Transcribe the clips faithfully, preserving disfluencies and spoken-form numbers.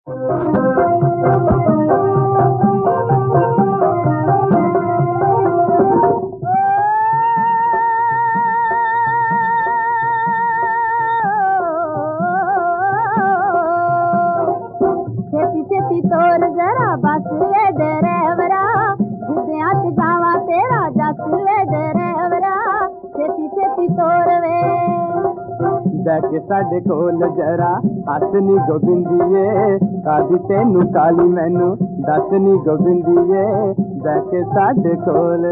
तोर जरा बस वे ड्राइवरा जिद्यां च जावा तेरा जस वे ड्राइवरा छेती छेती तोर वे बैके साडे कोल जरा हस नी गोबिंदीए कादी तेनू काली मैनू दस नी गोबिंदीए बैके साडे कोल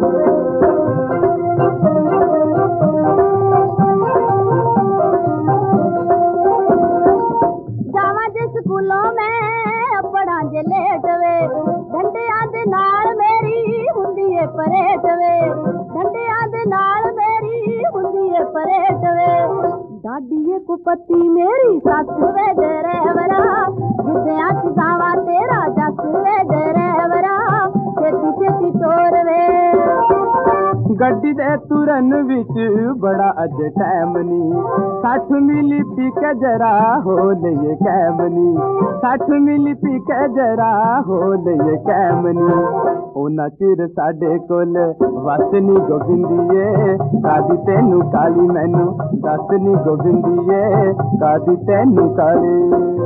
जावा जे स्कूलों में जे लेट वे डंडियां दे नाल मेरी हुंदी ए परेट वे डंडियां दे नाल मेरी हुंदी ए परेट वे दादी को पति मेरी सस वे ड्राइवरा जिद्यां च जावा तेरा जस वे ड्राइवरा छेती छेती तोर वे गड्डी दे तुरन विच बड़ा अज टैम नी सठ मिली पी के जरा हो लइए कैम नी सठ मिली पी के जरा हो लइए कैम नी ओना चिर साडे कोल वस नी गोबिंदीए कादी तेनू काली मैनू दस नी गोबिंदीए कादी तेनू काली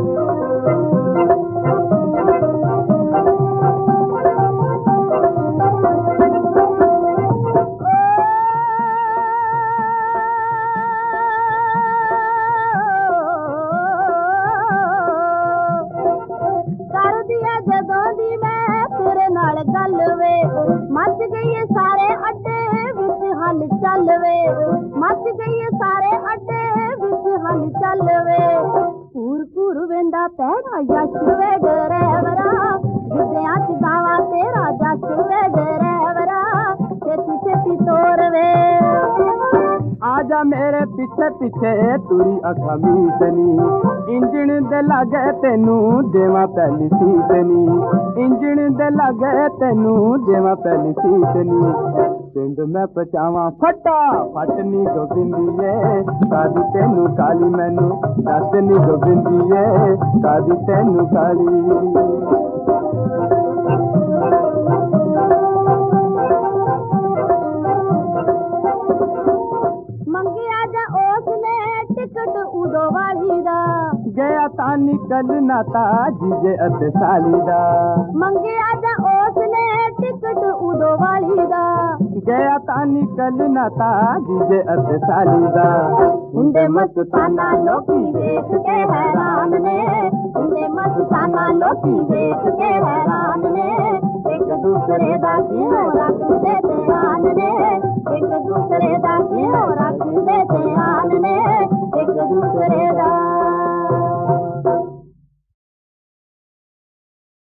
मच गई सारे अड्डे विच हल चल वे मच गई सारे अड्डे विच हल चल वे पूर पूर वेंदा पैरा यश वे ड्राइवरा जिद्यां च जावा तेरा जस वे ड्राइवरा छेती छेती तोर वे आजा मेरे पीछे पीछे तुरी अखा मीटनी इंजन दे लागे तेनू देवा पहली सीटनी इंजन दे लागे तेनू देवा पहली सीटनी पिंड में पचावा फटा फटनी गोबिंदीए कादी तेनू काली मैनू दसनी गोबिंदीए कादी तेनू काली उदो वाली दा गया ता निकल ना ता जीजे अते साली दा मंगे आजा उसने टिकट उदो वाली दा गया ता निकल ना ता जीजे अते साली दा हुंदे मस्ताना लोकी देख के हैरान ने हुंदे मस्ताना लोकी देख के हैरान ने एक दूसरे दा क्यों रखदे ध्यान ने एक दूसरे दा क्यों रखदे ध्यान ने एक दूसरे दा